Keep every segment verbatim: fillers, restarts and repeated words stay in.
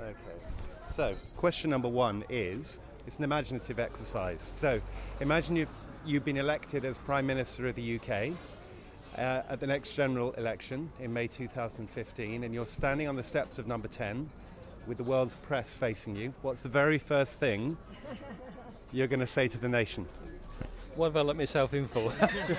Okay. So, question number one is, it's an imaginative exercise. So, imagine you've, you've been elected as Prime Minister of the U K uh, at the next general election in May two thousand fifteen, and you're standing on the steps of number ten with the world's press facing you. What's the very first thing you're going to say to the nation? What have I let myself in for?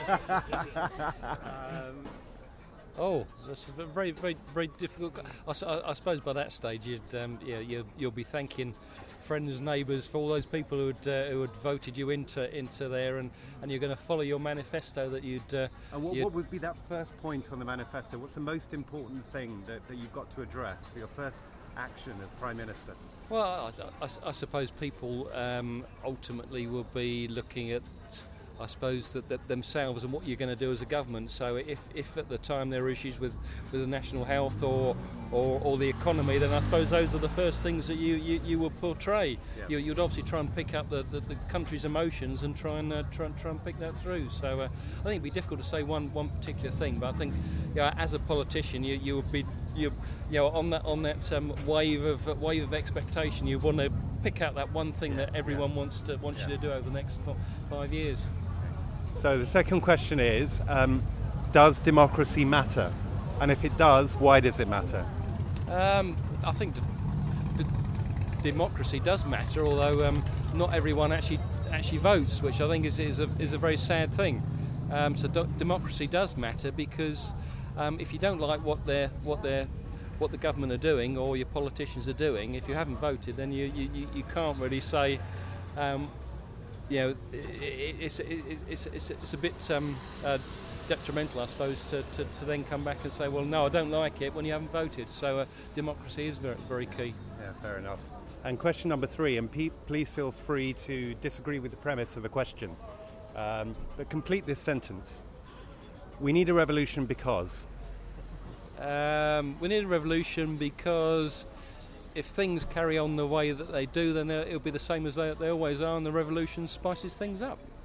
um, oh, that's a very, very, very difficult. I, I, I suppose by that stage, you'd, um, yeah, you, you'll be thanking friends, neighbours, for all those people who had uh, who had voted you into into there, and, and you're going to follow your manifesto that you'd. Uh, and what, you'd what would be that first point on the manifesto? What's the most important thing that, that you've got to address? Your first action as Prime Minister? Well, I, I, I suppose people um, ultimately will be looking at, I suppose, that, that themselves and what you're going to do as a government. So if, if at the time there are issues with, with the national health or, or or the economy, then I suppose those are the first things that you, you, you will portray. Yeah. You, you'd obviously try and pick up the, the, the country's emotions and try and uh, try, try and pick that through. So uh, I think it'd be difficult to say one, one particular thing, but I think, you know, as a politician, you, you would be you you know on that on that um, wave of uh, wave of expectation. You want to pick out that one thing that everyone wants to wants Yeah. you to do over the next f- five years. So the second question is, um, does democracy matter? And if it does, why does it matter? Um, I think d- d- democracy does matter, although um, not everyone actually actually votes, which I think is is a is a very sad thing. Um, so do- democracy does matter because um, if you don't like what they're what they're what the government are doing or your politicians are doing, if you haven't voted, then you you, you can't really say. Um, You know, it's it's it's it's a bit um, uh, detrimental, I suppose, to, to, to then come back and say, well, no, I don't like it when you haven't voted. So uh, democracy is very very key. Yeah, fair enough. And question number three, and pe- please feel free to disagree with the premise of the question, um, but complete this sentence. We need a revolution because. Um, we need a revolution because if things carry on the way that they do, then it'll be the same as they, they always are, and the revolution spices things up.